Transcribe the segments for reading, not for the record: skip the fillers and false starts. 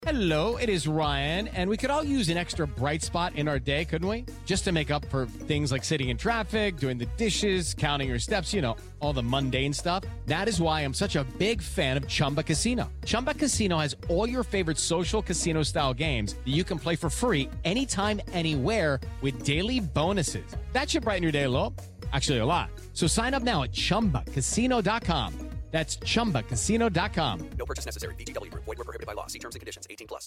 Hello, it is Ryan, and we could all use an extra bright spot in our day, couldn't we? Just to make up for things like sitting in traffic, doing the dishes, counting your steps, all the mundane stuff. That is why I'm such a big fan of Chumba Casino. Chumba Casino has all your favorite social casino-style games that you can play for free anytime, anywhere with daily bonuses. That should brighten your day a little. Actually, a lot. So sign up now at ChumbaCasino.com. That's ChumbaCasino.com. No purchase necessary. VGW Group. Void where prohibited by law. See terms and conditions. 18+.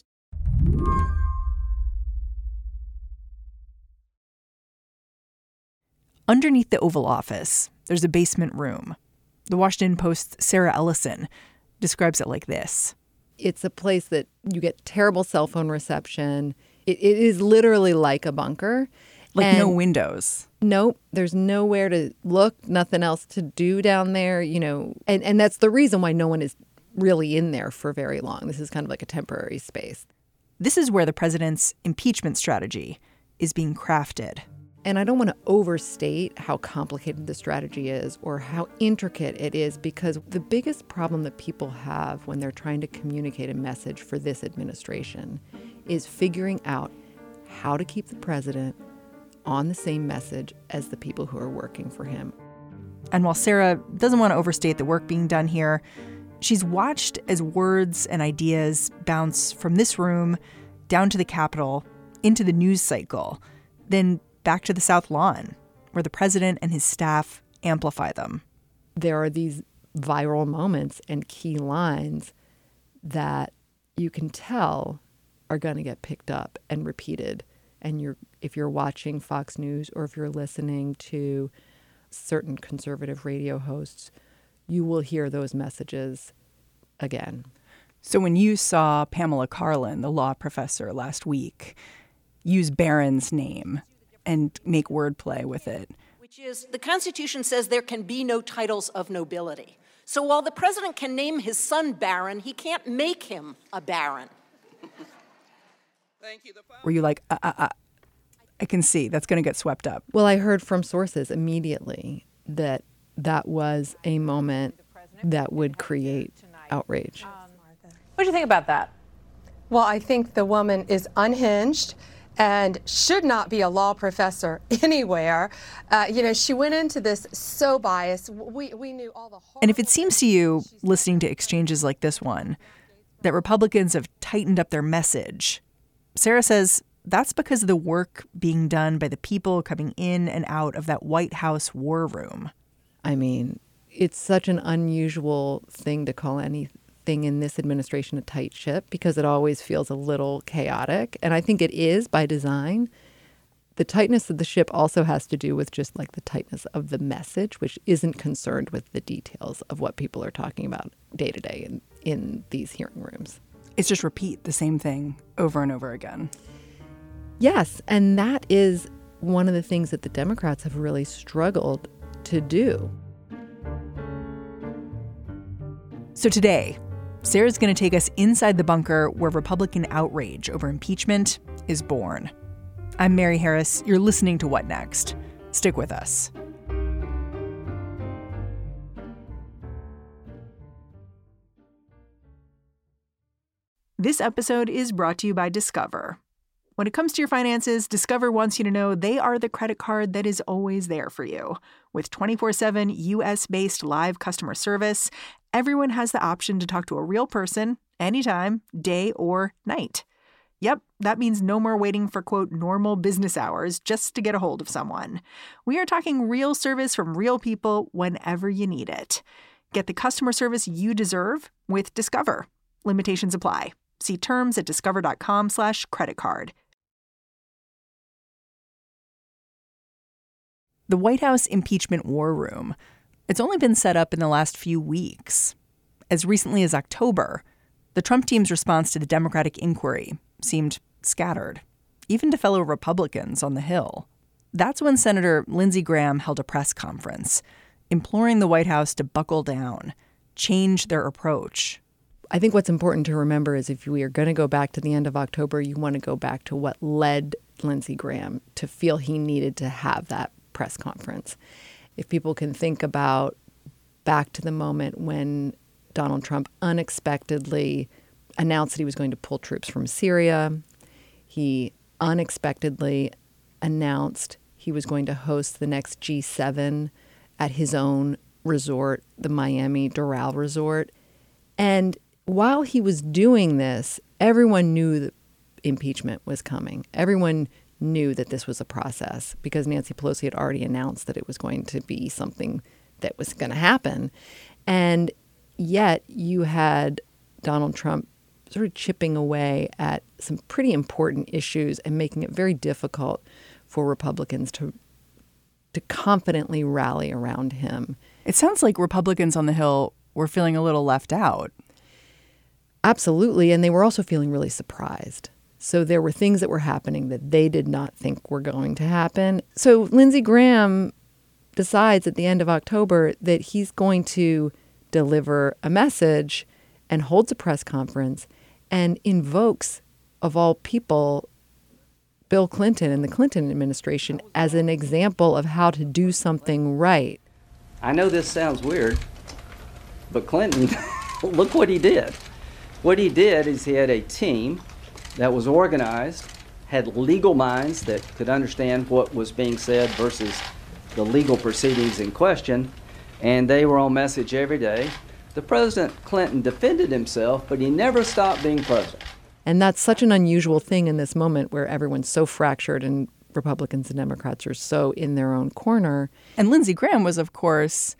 Underneath the Oval Office, there's a basement room. The Washington Post's Sarah Ellison describes it like this. It's a place that you get terrible cell phone reception. It is literally like a bunker. Like no windows. Nope. There's nowhere to look, nothing else to do down there, And that's the reason why no one is really in there for very long. This is kind of like a temporary space. This is where the president's impeachment strategy is being crafted. And I don't want to overstate how complicated the strategy is or how intricate it is, because the biggest problem that people have when they're trying to communicate a message for this administration is figuring out how to keep the president on the same message as the people who are working for him. And while Sarah doesn't want to overstate the work being done here, she's watched as words and ideas bounce from this room down to the Capitol, into the news cycle, then back to the South Lawn, where the president and his staff amplify them. There are these viral moments and key lines that you can tell are going to get picked up and repeated. And if you're watching Fox News or if you're listening to certain conservative radio hosts, you will hear those messages again. So when you saw Pamela Karlan, the law professor last week, use Barron's name and make wordplay with it. Which is, the Constitution says there can be no titles of nobility. So while the president can name his son Barron, he can't make him a baron. Were you like, I can see that's going to get swept up? Well, I heard from sources immediately that was a moment that would create outrage. What do you think about that? Well, I think the woman is unhinged and should not be a law professor anywhere. She went into this so biased. We knew all the horrible. And if it seems to you, listening to exchanges like this one, that Republicans have tightened up their message, Sarah says that's because of the work being done by the people coming in and out of that White House war room. I mean, it's such an unusual thing to call anything in this administration a tight ship, because it always feels a little chaotic. And I think it is by design. The tightness of the ship also has to do with just like the tightness of the message, which isn't concerned with the details of what people are talking about day to day in these hearing rooms. It's just repeat the same thing over and over again. Yes, and that is one of the things that the Democrats have really struggled to do. So today, Sarah's going to take us inside the bunker where Republican outrage over impeachment is born. I'm Mary Harris. You're listening to What Next? Stick with us. This episode is brought to you by Discover. When it comes to your finances, Discover wants you to know they are the credit card that is always there for you. With 24/7 U.S.-based live customer service, everyone has the option to talk to a real person anytime, day or night. Yep, that means no more waiting for, quote, normal business hours just to get a hold of someone. We are talking real service from real people whenever you need it. Get the customer service you deserve with Discover. Limitations apply. See terms at discover.com/creditcard. The White House impeachment war room, it's only been set up in the last few weeks. As recently as October, the Trump team's response to the Democratic inquiry seemed scattered, even to fellow Republicans on the Hill. That's when Senator Lindsey Graham held a press conference, imploring the White House to buckle down, change their approach. I think what's important to remember is if we are going to go back to the end of October, you want to go back to what led Lindsey Graham to feel he needed to have that press conference. If people can think about back to the moment when Donald Trump unexpectedly announced that he was going to pull troops from Syria. He unexpectedly announced he was going to host the next G7 at his own resort, the Miami Doral Resort. And while he was doing this, everyone knew that impeachment was coming. Everyone knew that this was a process because Nancy Pelosi had already announced that it was going to be something that was going to happen. And yet you had Donald Trump sort of chipping away at some pretty important issues and making it very difficult for Republicans to confidently rally around him. It sounds like Republicans on the Hill were feeling a little left out. Absolutely. And they were also feeling really surprised. So there were things that were happening that they did not think were going to happen. So Lindsey Graham decides at the end of October that he's going to deliver a message and holds a press conference and invokes, of all people, Bill Clinton and the Clinton administration as an example of how to do something right. I know this sounds weird, but Clinton, look what he did. What he did is he had a team that was organized, had legal minds that could understand what was being said versus the legal proceedings in question, and they were on message every day. The President Clinton defended himself, but he never stopped being president. And that's such an unusual thing in this moment where everyone's so fractured and Republicans and Democrats are so in their own corner. And Lindsey Graham was, of course,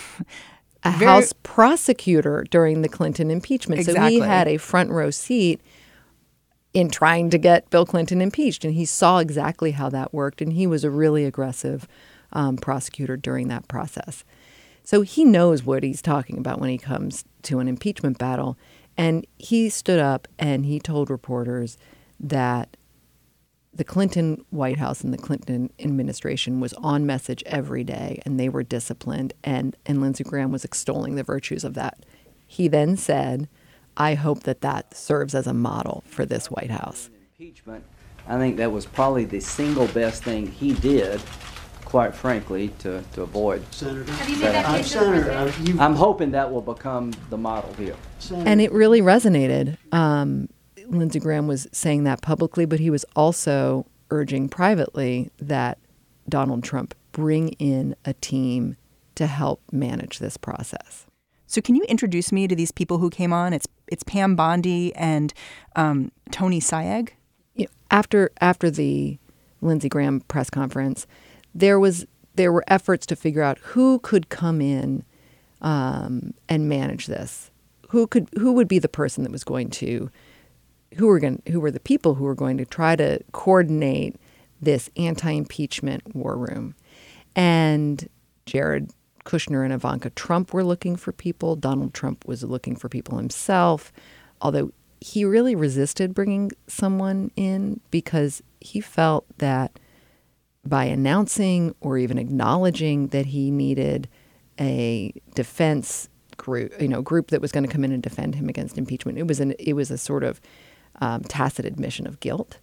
a House prosecutor during the Clinton impeachment. Exactly. So he had a front row seat in trying to get Bill Clinton impeached. And he saw exactly how that worked. And he was a really aggressive prosecutor during that process. So he knows what he's talking about when he comes to an impeachment battle. And he stood up and he told reporters that the Clinton White House and the Clinton administration was on message every day and they were disciplined. And Lindsey Graham was extolling the virtues of that. He then said, I hope that serves as a model for this White House. Impeachment, I think that was probably the single best thing he did, quite frankly, to avoid. Senator, have you made that case Senator, I'm hoping that will become the model here. Senator. And it really resonated. Lindsey Graham was saying that publicly, but he was also urging privately that Donald Trump bring in a team to help manage this process. So can you introduce me to these people who came on? It's Pam Bondi and Tony Sayegh. After the Lindsey Graham press conference, there were efforts to figure out who could come in and manage this. Who would be the person that was going to who were the people who were going to try to coordinate this anti-impeachment war room. And Jared Kushner and Ivanka Trump were looking for people. Donald Trump was looking for people himself, although he really resisted bringing someone in because he felt that by announcing or even acknowledging that he needed a defense group that was going to come in and defend him against impeachment, it was a sort of tacit admission of guilt.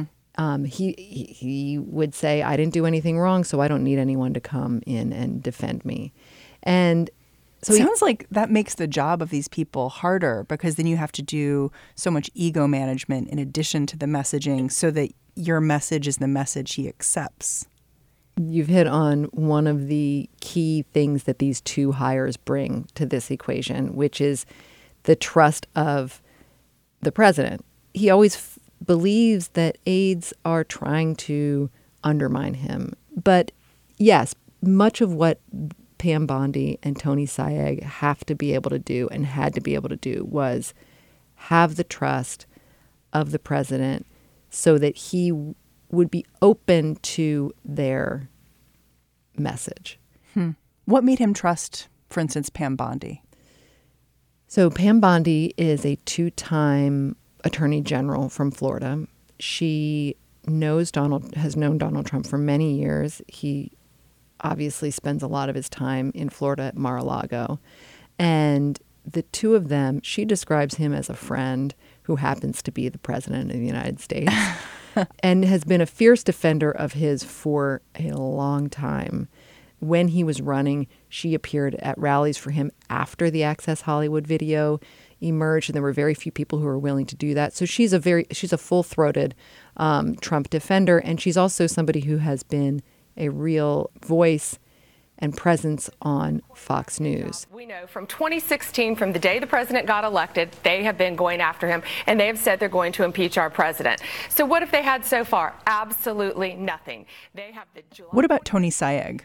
He would say, I didn't do anything wrong, so I don't need anyone to come in and defend me. And so sounds like that makes the job of these people harder because then you have to do so much ego management in addition to the messaging so that your message is the message he accepts. You've hit on one of the key things that these two hires bring to this equation, which is the trust of the president. He always believes that aides are trying to undermine him. But yes, much of what Pam Bondi and Tony Sayegh have to be able to do and had to be able to do was have the trust of the president so that he would be open to their message. What made him trust, for instance, Pam Bondi? So Pam Bondi is a two-time attorney general from Florida. She has known Donald Trump for many years. He obviously spends a lot of his time in Florida at Mar-a-Lago. And the two of them, she describes him as a friend who happens to be the president of the United States and has been a fierce defender of his for a long time. When he was running, she appeared at rallies for him after the Access Hollywood video. emerged, and there were very few people who were willing to do that. So she's a full-throated Trump defender, and she's also somebody who has been a real voice and presence on Fox News. We know from 2016, from the day the president got elected, they have been going after him, and they have said they're going to impeach our president. So what have they had so far? Absolutely nothing. What about Tony Sayegh?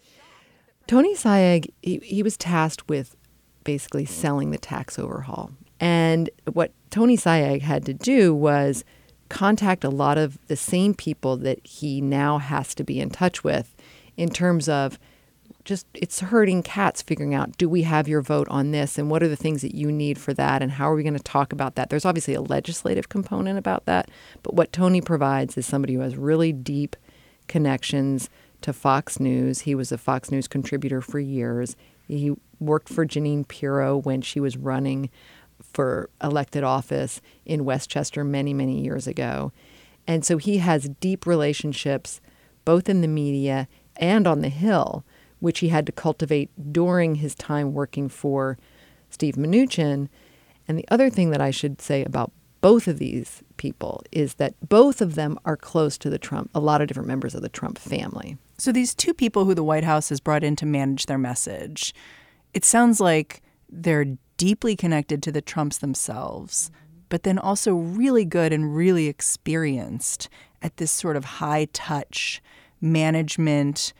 Tony Sayegh, he was tasked with basically selling the tax overhaul. And what Tony Sayegh had to do was contact a lot of the same people that he now has to be in touch with in terms of just it's herding cats, figuring out, do we have your vote on this, and what are the things that you need for that, and how are we going to talk about that? There's obviously a legislative component about that, but what Tony provides is somebody who has really deep connections to Fox News. He was a Fox News contributor for years. He worked for Jeanine Pirro when she was running for elected office in Westchester many, many years ago. And so he has deep relationships both in the media and on the Hill, which he had to cultivate during his time working for Steve Mnuchin. And the other thing that I should say about both of these people is that both of them are close to a lot of different members of the Trump family. So these two people who the White House has brought in to manage their message, it sounds like they're deeply connected to the Trumps themselves, but then also really good and really experienced at this sort of high-touch management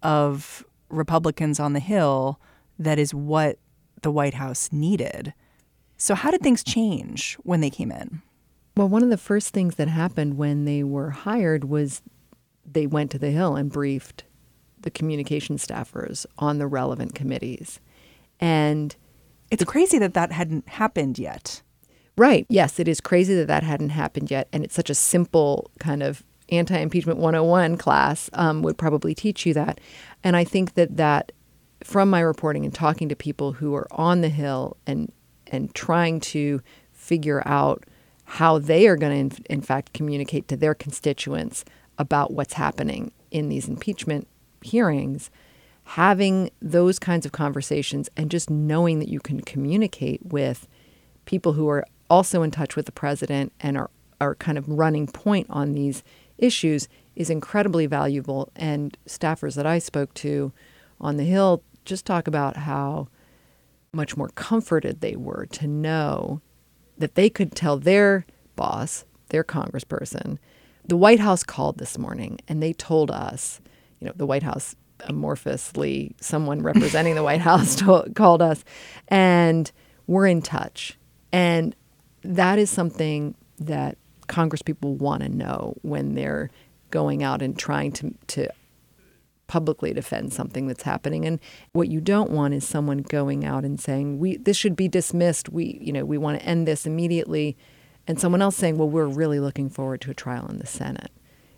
of Republicans on the Hill that is what the White House needed. So how did things change when they came in? Well, one of the first things that happened when they were hired was they went to the Hill and briefed the communication staffers on the relevant committees. And it's crazy that that hadn't happened yet. Right. Yes, it is crazy that that hadn't happened yet. And it's such a simple kind of anti-impeachment 101 class would probably teach you that. And I think that from my reporting and talking to people who are on the Hill and trying to figure out how they are going to, in fact, communicate to their constituents about what's happening in these impeachment hearings, having those kinds of conversations and just knowing that you can communicate with people who are also in touch with the president and are kind of running point on these issues is incredibly valuable. And staffers that I spoke to on the Hill just talk about how much more comforted they were to know that they could tell their boss, their congressperson. The White House called this morning and they told us, the White House, amorphously, someone representing the White House called us, and we're in touch. And that is something that congresspeople want to know when they're going out and trying to publicly defend something that's happening. And what you don't want is someone going out and saying, this should be dismissed. We want to end this immediately. And someone else saying, well, we're really looking forward to a trial in the Senate.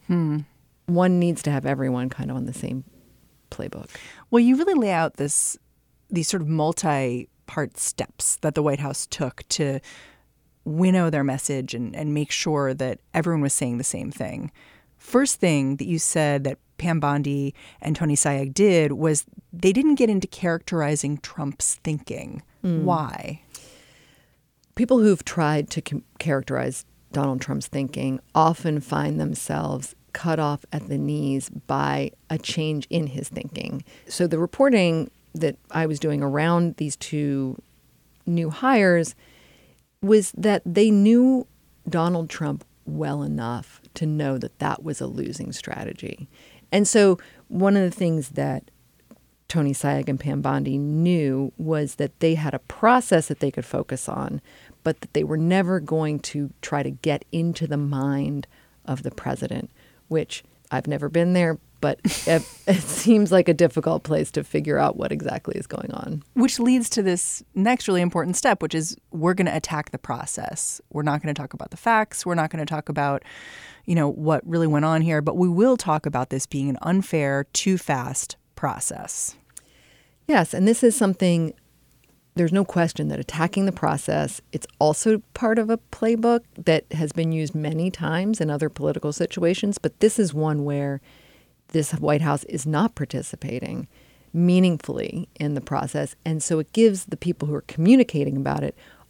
One needs to have everyone kind of on the same playbook. Well, you really lay out these sort of multi-part steps that the White House took to winnow their message and make sure that everyone was saying the same thing. First thing that you said that Pam Bondi and Tony Sayegh did was they didn't get into characterizing Trump's thinking. Why? People who've tried to characterize Donald Trump's thinking often find themselves cut off at the knees by a change in his thinking. So the reporting that I was doing around these two new hires was that they knew Donald Trump well enough to know that that was a losing strategy. And so one of the things that Tony Sayegh and Pam Bondi knew was that they had a process that they could focus on, but that they were never going to try to get into the mind of the president, which I've never been there, but it seems like a difficult place to figure out what exactly is going on. Which leads to this next really important step, which is we're going to attack the process. We're not going to talk about the facts. We're not going to talk about, what really went on here, but we will talk about this being an unfair, too fast process. Yes, and this is something, there's no question that attacking the process, it's also part of a playbook that has been used many times in other political situations, but this is one where this White House is not participating meaningfully in the process. And so it gives the people who are communicating about it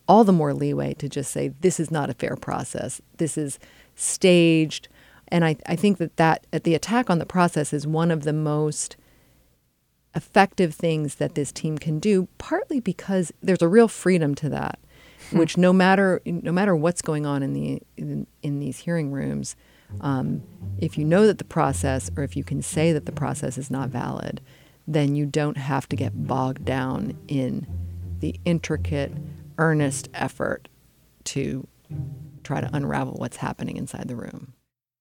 all the more leeway to just say, this is not a fair process. This is staged. And I think that the attack on the process is one of the most effective things that this team can do, partly because there's a real freedom to that, which no matter what's going on in these hearing rooms, if you know that the process, or if you can say that the process is not valid, then you don't have to get bogged down in the intricate, earnest effort to try to unravel what's happening inside the room.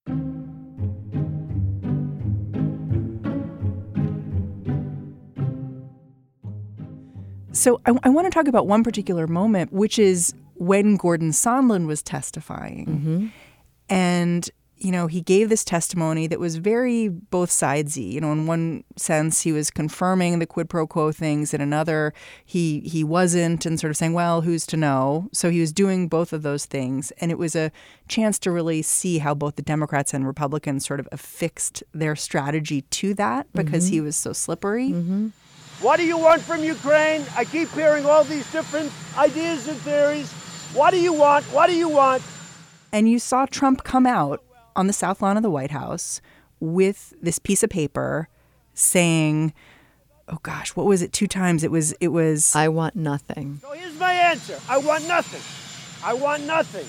So I want to talk about one particular moment, which is when Gordon Sondland was testifying. Mm-hmm. And, he gave this testimony that was very both sidesy. In one sense, he was confirming the quid pro quo things. In another, he wasn't, and sort of saying, well, who's to know? So he was doing both of those things. And it was a chance to really see how both the Democrats and Republicans sort of affixed their strategy to that, because he was so slippery. Mm-hmm. What do you want from Ukraine? I keep hearing all these different ideas and theories. What do you want? What do you want? And you saw Trump come out on the South Lawn of the White House with this piece of paper saying, oh gosh, what was it? 2 times. It was, I want nothing. So here's my answer. I want nothing. I want nothing.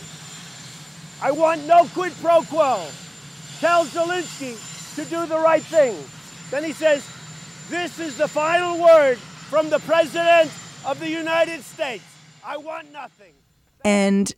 I want no quid pro quo. Tell Zelensky to do the right thing. Then he says, this is the final word from the President of the United States. I want nothing. And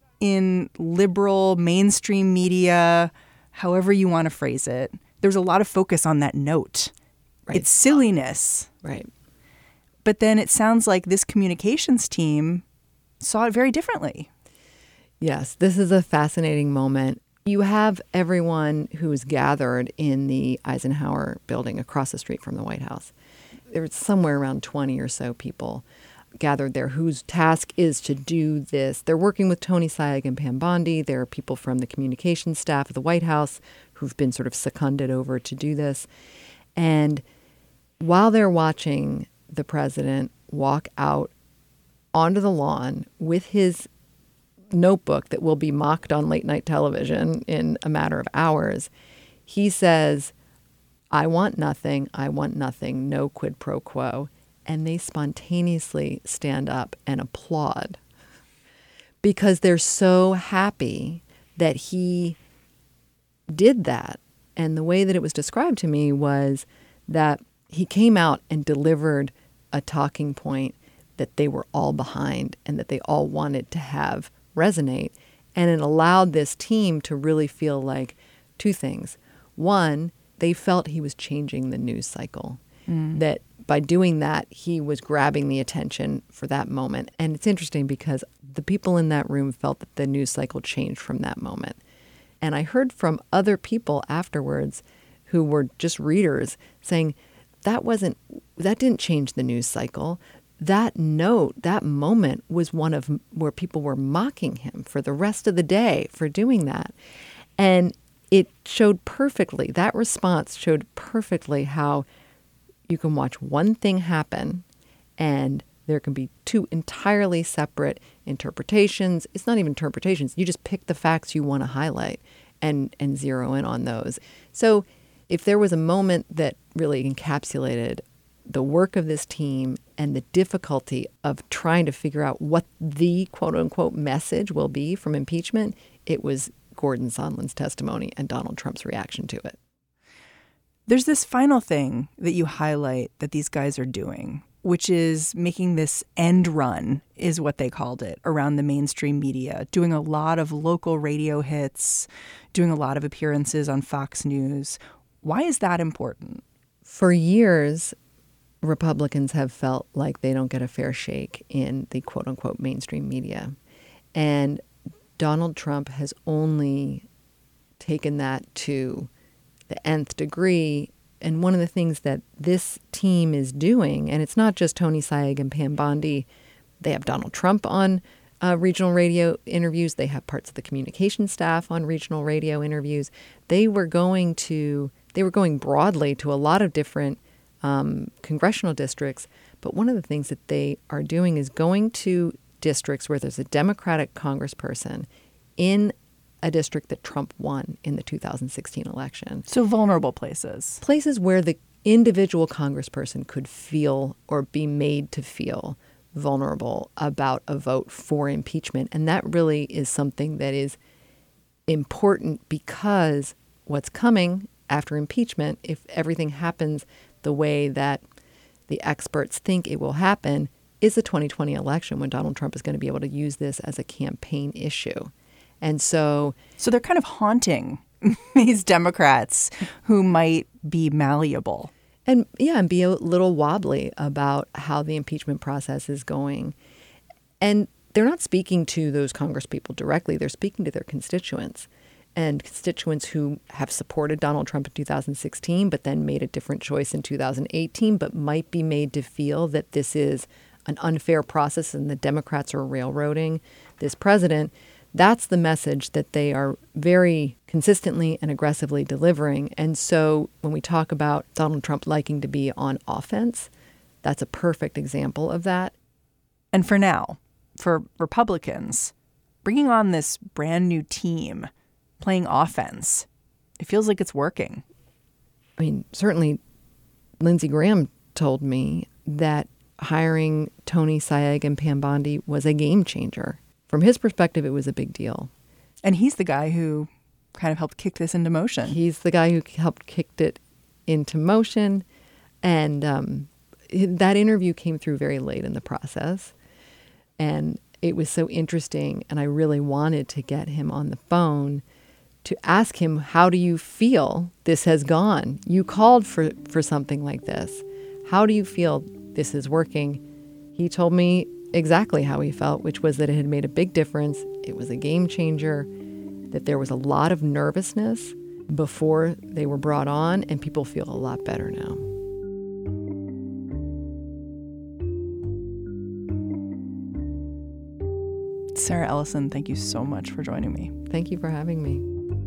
in liberal mainstream media, however you want to phrase it, there's a lot of focus on that note. Right. It's silliness. Right. But then it sounds like this communications team saw it very differently. Yes, this is a fascinating moment. You have everyone who's gathered in the Eisenhower building across the street from the White House. There's somewhere around 20 or so people gathered there whose task is to do this. They're working with Tony Sayegh and Pam Bondi. There are people from the communications staff of the White House who've been sort of seconded over to do this. And while they're watching the president walk out onto the lawn with his notebook that will be mocked on late night television in a matter of hours, he says, I want nothing, no quid pro quo. And they spontaneously stand up and applaud because they're so happy that he did that. And the way that it was described to me was that he came out and delivered a talking point that they were all behind and that they all wanted to have resonate. And it allowed this team to really feel like 2 things. One, they felt he was changing the news cycle, that by doing that, he was grabbing the attention for that moment. And it's interesting because the people in that room felt that the news cycle changed from that moment. And I heard from other people afterwards who were just readers saying that didn't change the news cycle. That note, that moment was one of where people were mocking him for the rest of the day for doing that. And it showed perfectly, that response showed perfectly how you can watch one thing happen and there can be 2 entirely separate interpretations. It's not even interpretations. You just pick the facts you want to highlight and zero in on those. So if there was a moment that really encapsulated the work of this team and the difficulty of trying to figure out what the quote-unquote message will be from impeachment, it was Gordon Sondland's testimony and Donald Trump's reaction to it. There's this final thing that you highlight that these guys are doing, which is making this end run, is what they called it, around the mainstream media, doing a lot of local radio hits, doing a lot of appearances on Fox News. Why is that important? For years, Republicans have felt like they don't get a fair shake in the quote-unquote mainstream media. And Donald Trump has only taken that to the nth degree. And one of the things that this team is doing, and it's not just Tony Sayegh and Pam Bondi, they have Donald Trump on regional radio interviews. They have parts of the communication staff on regional radio interviews. They were going broadly to a lot of different congressional districts. But one of the things that they are doing is going to districts where there's a Democratic congressperson in a district that Trump won in the 2016 election. So vulnerable places. Places where the individual congressperson could feel or be made to feel vulnerable about a vote for impeachment. And that really is something that is important, because what's coming after impeachment, if everything happens the way that the experts think it will happen, is the 2020 election, when Donald Trump is going to be able to use this as a campaign issue. And so they're kind of haunting these Democrats who might be malleable. And be a little wobbly about how the impeachment process is going. And they're not speaking to those congresspeople directly. They're speaking to their constituents, and constituents who have supported Donald Trump in 2016, but then made a different choice in 2018, but might be made to feel that this is an unfair process and the Democrats are railroading this president. That's the message that they are very consistently and aggressively delivering. And so when we talk about Donald Trump liking to be on offense, that's a perfect example of that. And for now, for Republicans, bringing on this brand new team, playing offense, it feels like it's working. I mean, certainly Lindsey Graham told me that hiring Tony Saig and Pam Bondi was a game changer. From his perspective, it was a big deal. And he's the guy who kind of helped kick this into motion. He's the guy who helped kick it into motion. And that interview came through very late in the process. And it was so interesting. And I really wanted to get him on the phone to ask him, how do you feel this has gone? You called for something like this. How do you feel this is working? He told me exactly how he felt, which was that it had made a big difference. It was a game changer, that there was a lot of nervousness before they were brought on, and people feel a lot better now. Sarah Ellison, thank you so much for joining me. Thank you for having me.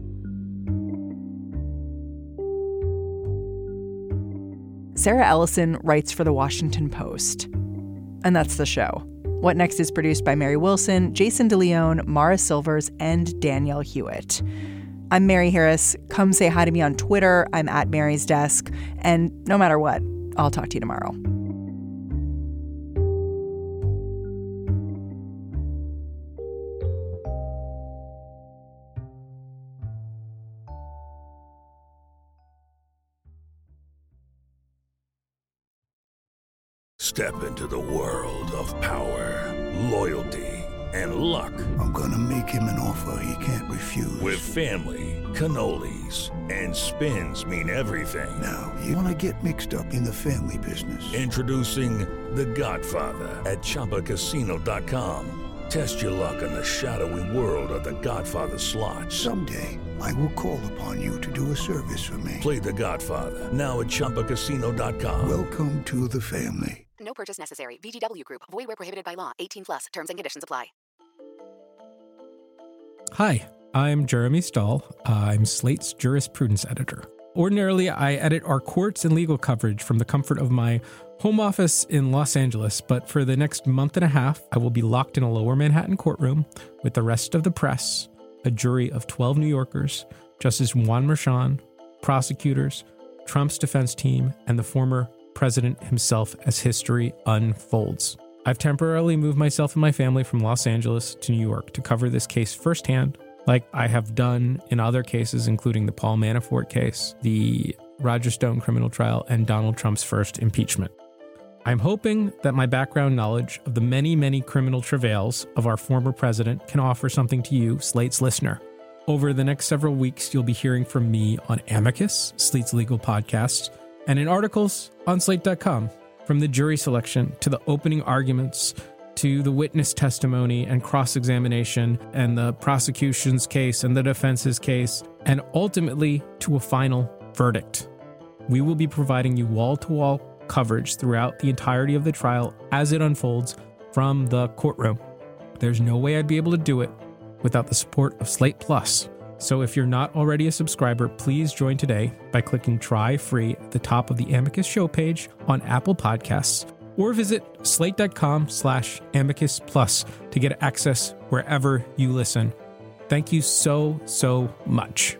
Sarah Ellison writes for The Washington Post. And that's the show. What Next is produced by Mary Wilson, Jason DeLeon, Mara Silvers, and Danielle Hewitt. I'm Mary Harris. Come say hi to me on Twitter. I'm at Mary's Desk. And no matter what, I'll talk to you tomorrow. Step into the world of power, loyalty, and luck. I'm gonna make him an offer he can't refuse. With family, cannolis, and spins mean everything. Now, you wanna get mixed up in the family business. Introducing The Godfather at ChumbaCasino.com. Test your luck in the shadowy world of The Godfather slot. Someday, I will call upon you to do a service for me. Play The Godfather, now at ChumbaCasino.com. Welcome to the family. No purchase necessary. VGW Group. Void where prohibited by law. 18+. Terms and conditions apply. Hi, I'm Jeremy Stahl. I'm Slate's jurisprudence editor. Ordinarily, I edit our courts and legal coverage from the comfort of my home office in Los Angeles, but for the next month and a half, I will be locked in a lower Manhattan courtroom with the rest of the press, a jury of 12 New Yorkers, Justice Juan Merchan, prosecutors, Trump's defense team, and the former president himself as history unfolds. I've temporarily moved myself and my family from Los Angeles to New York to cover this case firsthand, like I have done in other cases, including the Paul Manafort case, the Roger Stone criminal trial, and Donald Trump's first impeachment. I'm hoping that my background knowledge of the many, many criminal travails of our former president can offer something to you, Slate's listener. Over the next several weeks, you'll be hearing from me on Amicus, Slate's legal podcast, and in articles on Slate.com, from the jury selection to the opening arguments to the witness testimony and cross-examination and the prosecution's case and the defense's case, and ultimately to a final verdict. We will be providing you wall-to-wall coverage throughout the entirety of the trial as it unfolds from the courtroom. There's no way I'd be able to do it without the support of Slate Plus. So if you're not already a subscriber, please join today by clicking Try Free at the top of the Amicus show page on Apple Podcasts, or visit slate.com/amicus plus to get access wherever you listen. Thank you so, so much.